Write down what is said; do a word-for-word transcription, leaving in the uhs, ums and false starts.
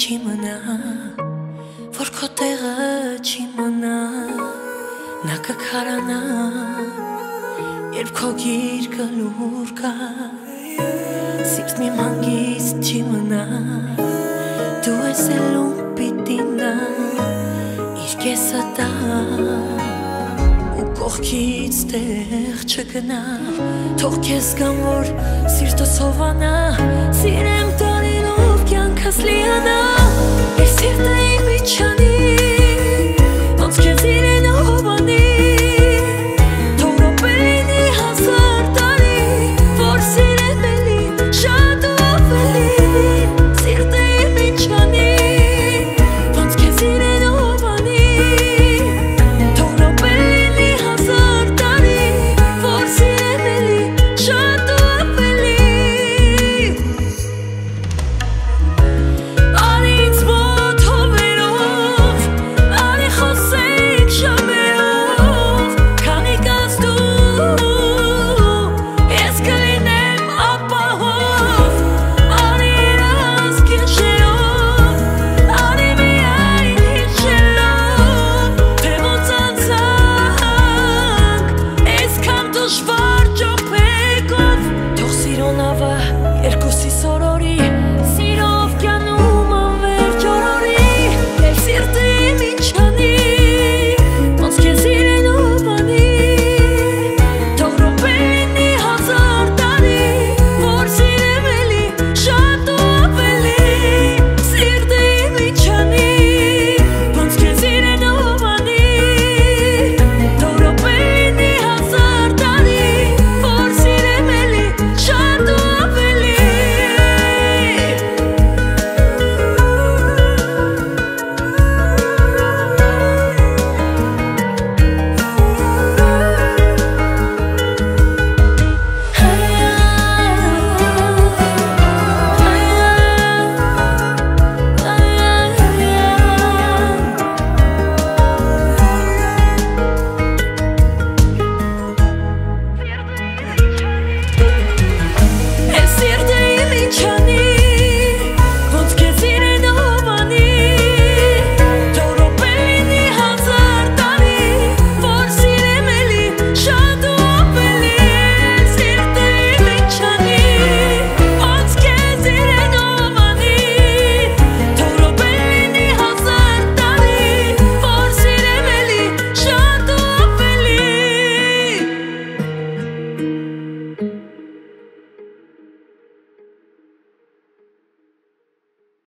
չի մնա, որ քո տեղը չի մնա, նա կքարանա, երբ քո գիրկը լուր կա, սիրտ մի մանգիստ չի մնա, դու ես էլում պիտի նա, իր կեսը տա, ու կողքից տեղ չգնա, թող քեզ գամ, որ սիրտս հովանա, սիրեմ տանելով կյանքս լիանա.